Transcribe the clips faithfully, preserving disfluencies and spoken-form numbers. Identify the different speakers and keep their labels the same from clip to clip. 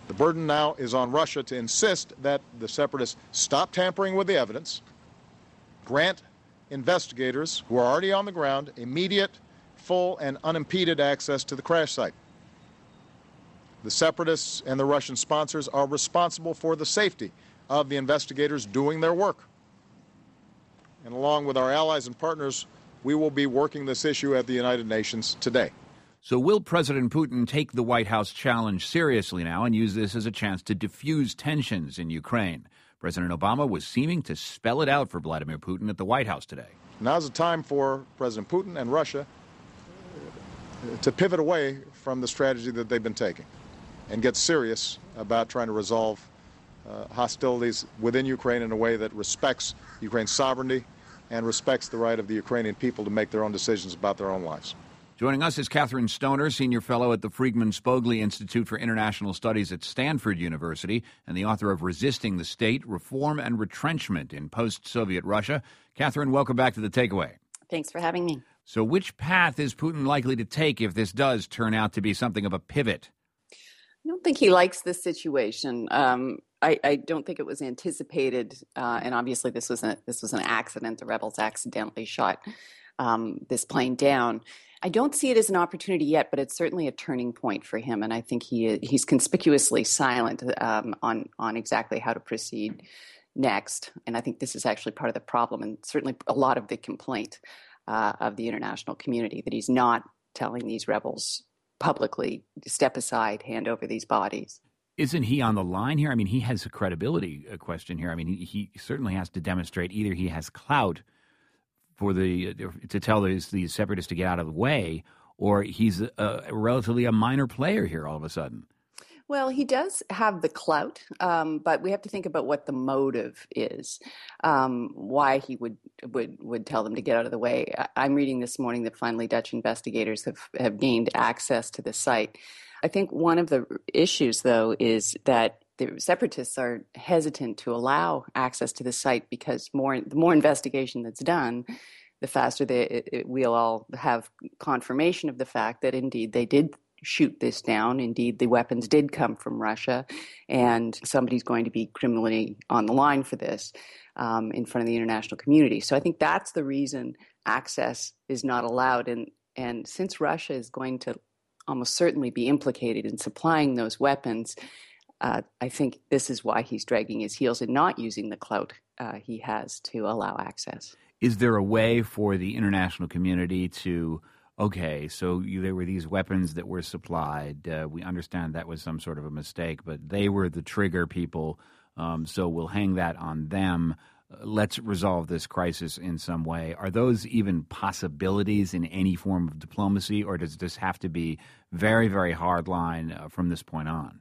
Speaker 1: The burden now is on Russia to insist that the separatists stop tampering with the evidence, grant investigators who are already on the ground immediate, full, and unimpeded access to the crash site. The separatists and the Russian sponsors are responsible for the safety of the investigators doing their work. And along with our allies and partners, we will be working this issue at the United Nations today.
Speaker 2: So will President Putin take the White House challenge seriously now and use this as a chance to diffuse tensions in Ukraine? President Obama was seeming to spell it out for Vladimir Putin at the White House today.
Speaker 1: Now's the time for President Putin and Russia to pivot away from the strategy that they've been taking and get serious about trying to resolve uh, hostilities within Ukraine in a way that respects Ukraine's sovereignty and respects the right of the Ukrainian people to make their own decisions about their own lives.
Speaker 2: Joining us is Catherine Stoner, Senior Fellow at the Friedman Spogli Institute for International Studies at Stanford University and the author of Resisting the State, Reform and Retrenchment in Post-Soviet Russia. Catherine, welcome back to The Takeaway.
Speaker 3: Thanks for having me.
Speaker 2: So which path is Putin likely to take if this does turn out to be something of a pivot?
Speaker 3: I don't think he likes this situation. Um, I, I don't think it was anticipated, uh, and obviously this was a, this was an accident. The rebels accidentally shot um, this plane down. I don't see it as an opportunity yet, but it's certainly a turning point for him, and I think he he's conspicuously silent um, on on exactly how to proceed next. And I think this is actually part of the problem, and certainly a lot of the complaint uh, of the international community that he's not telling these rebels publicly to step aside, hand over these bodies.
Speaker 2: Isn't he on the line here? I mean, he has a credibility question here. I mean, he, he certainly has to demonstrate either he has clout for the to tell these these separatists to get out of the way, or he's a, a relatively a minor player here all of a sudden.
Speaker 3: Well, he does have the clout, um, but we have to think about what the motive is, um, why he would, would would tell them to get out of the way. I, I'm reading this morning that finally Dutch investigators have, have gained access to the site. I think one of the issues, though, is that the separatists are hesitant to allow access to the site because more the more investigation that's done, the faster they, it, it, we'll all have confirmation of the fact that indeed they did shoot this down. Indeed, the weapons did come from Russia, and somebody's going to be criminally on the line for this um, in front of the international community. So I think that's the reason access is not allowed. And, and since Russia is going to almost certainly be implicated in supplying those weapons, Uh, I think this is why he's dragging his heels and not using the clout uh, he has to allow access.
Speaker 2: Is there a way for the international community to, okay, so you, there were these weapons that were supplied. Uh, we understand that was some sort of a mistake, but they were the trigger people, um, so we'll hang that on them. Uh, let's resolve this crisis in some way. Are those even possibilities in any form of diplomacy, or does this have to be very, very hard line uh, from this point on?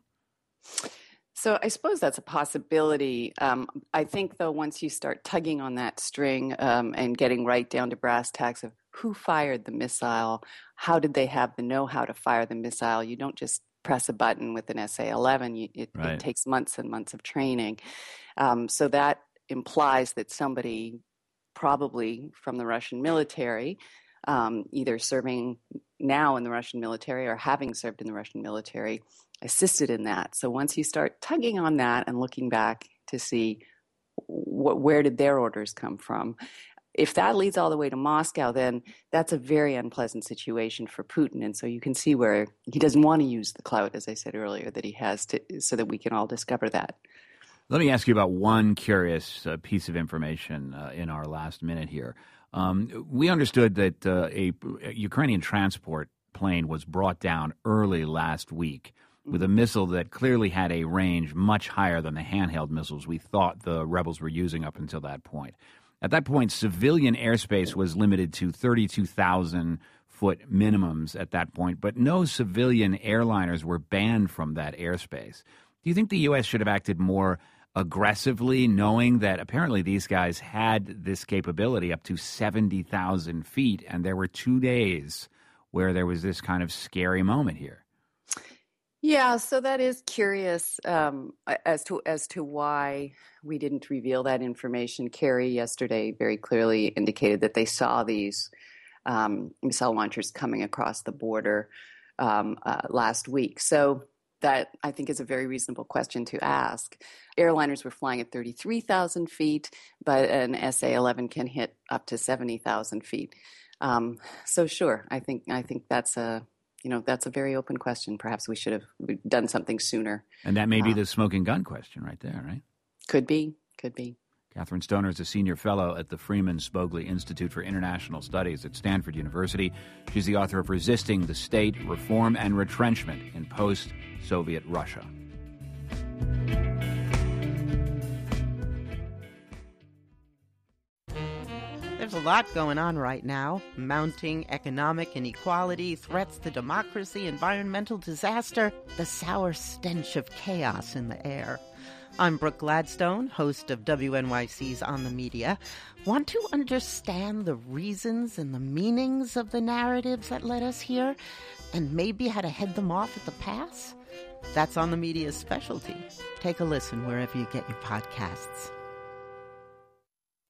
Speaker 3: So I suppose that's a possibility. Um, I think, though, once you start tugging on that string um, and getting right down to brass tacks of who fired the missile, how did they have the know-how to fire the missile, you don't just press a button with an S A eleven. You, it,
Speaker 2: right.
Speaker 3: it takes months and months of training. Um, so that implies that somebody, probably from the Russian military, um, either serving now in the Russian military or having served in the Russian military, assisted in that. So once you start tugging on that and looking back to see what, where did their orders come from, if that leads all the way to Moscow, then that's a very unpleasant situation for Putin. And so you can see where he doesn't want to use the clout, as I said earlier, that he has to, so that we can all discover that.
Speaker 2: Let me ask you about one curious uh, piece of information uh, in our last minute here. Um, we understood that uh, a, a Ukrainian transport plane was brought down early last week with a missile that clearly had a range much higher than the handheld missiles we thought the rebels were using up until that point. At that point, civilian airspace was limited to thirty-two thousand foot minimums at that point, but no civilian airliners were banned from that airspace. Do you think the U S should have acted more aggressively, knowing that apparently these guys had this capability up to seventy thousand feet, and there were two days where there was this kind of scary moment here?
Speaker 3: Yeah, so that is curious um, as to as to why we didn't reveal that information. Kerry yesterday very clearly indicated that they saw these um, missile launchers coming across the border um, uh, last week. So that I think is a very reasonable question to ask. Airliners were flying at thirty-three thousand feet, but an S A eleven can hit up to seventy thousand feet. Um, so sure, I think I think that's a you know that's a very open question. Perhaps we should have done something sooner.
Speaker 2: And that may be
Speaker 3: uh,
Speaker 2: the smoking gun question right there, right?
Speaker 3: Could be, could be.
Speaker 2: Catherine Stoner is a senior fellow at the Freeman Spogli Institute for International Studies at Stanford University. She's the author of Resisting the State, Reform and Retrenchment in Post-Soviet Russia.
Speaker 4: There's a lot going on right now. Mounting economic inequality, threats to democracy, environmental disaster, the sour stench of chaos in the air. I'm Brooke Gladstone, host of W N Y C's On the Media. Want to understand the reasons and the meanings of the narratives that led us here, and maybe how to head them off at the pass? That's On the Media's specialty. Take a listen wherever you get your podcasts.